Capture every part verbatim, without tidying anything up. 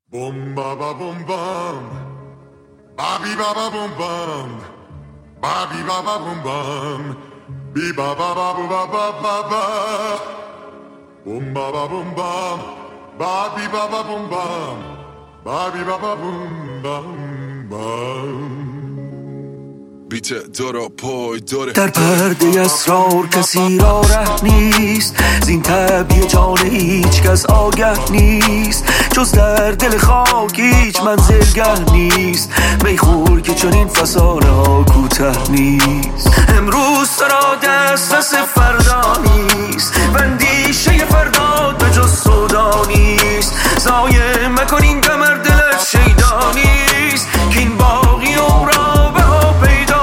Boom ba ba boom bum, ba ba ba boom bum, ba ba ba boom bum, be ba ba ba ba ba ba ba, boom ba ba boom bum, ba ba ba boom bum, ba ba ba boom bum bum. بیت دارا پای داره در پرده اسرار کسی را ره نیست، زین طبیع جان هیچ کس آگه نیست، جز در دل خاک هیچ منزلگه نیست، میخور که چون این فسانه ها کوته نیست. امروز سرا دست دست فردا نیست، اندیشه فردا به جز سودا نیست، ضایع مکن این قمر دلت شیدا نیست، که این باقی عمرا بها پیدا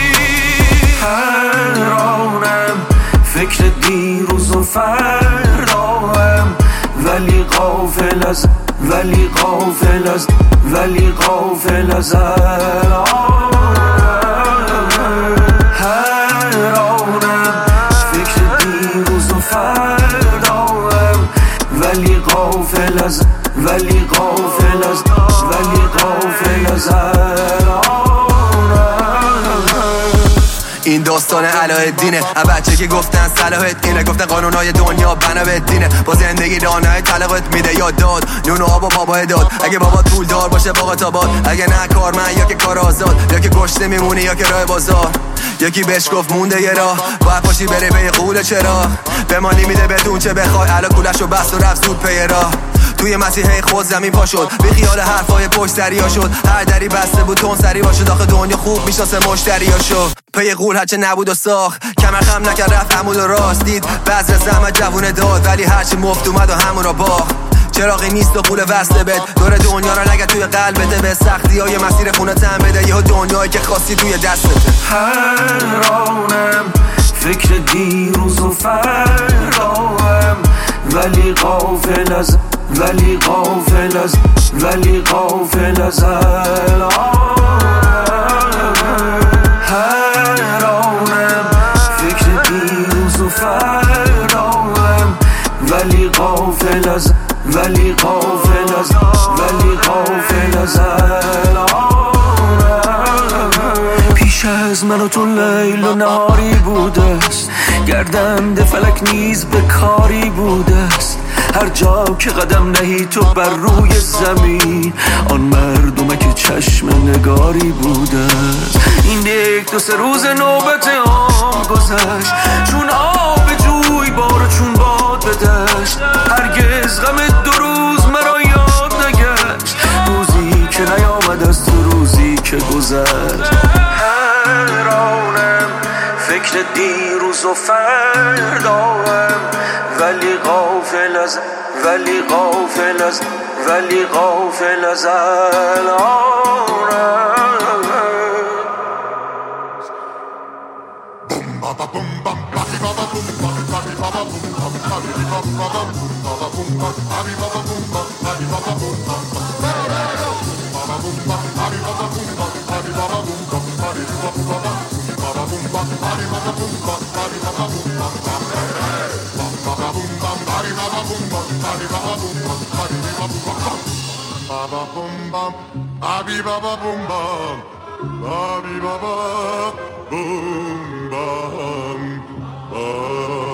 فکر دیروز و فرداهم، ولی غافل از ولی غافل از ولی غافل از حیرانم. فکر دیروز و فرداهم، ولی غافل از ولی غافل از ولی غافل از این داستان علاءالدینه، بچه که گفتن صلاحت اینه، گفتن قانونای دنیا بنا به دینه، با زندگی دانای طلقت میده یا داد نون و آب و بابا داد. اگه بابا پول دار باشه باقات آباد، اگه نه کارمند یا که کار آزاد، یا که گشته میمونی یا که راه بازار. یکی بهش گفت مونده یه راه، باید پاشی بره به قول چرا بمانی میده بدون چه بخوای، علا کولشو بست و رفت زود پی راه. توی مسیحه خود زمین پا شد، بی خیال حرفای پشت دریا شد، هر دری بسته بود تون سری باشه، داخل دنیا خوب میشناسه مشتریاشو. پی قول هرچه نبود و ساخت، کمر خم نکرد رفت عمود و راست، دید بذر زحمت جوونه داد، ولی هرچی مفت اومد و همون را باخت. چراغی نیست و قول وصله بد، دور دنیا را نگه توی قلبته، به سختی های مسیر خونه تن بده، یه دنیایی که خواستی توی دستته. حیرانم فکر دیروز و فرداهم، ولی غافل از ولی غافل از ولی غافل از حیرانم. فکر دیروز و فرداهم، ولی غافل از ولی غافل از ولی غافل از پیش از من و تو لیل و نهاری بوده است، گردنده فلک نیز به کاری بوده است، هر جا که قدم نهی تو بر روی زمین، آن مردمه که چشم نگاری بوده است. این یک دو سه روز نوبت آم گذشت، چون آب جوی بار چون باد به دشت، هرگز غم دو روز مرا یاد نگشت، روزی که نیامد از تو روزی که گذشت. حیرانم فکر دیروز و فرداهم، ولی غافل از ولی غافل از ولی غافل از Abi baba boom bum, abi baba boom bum, bum.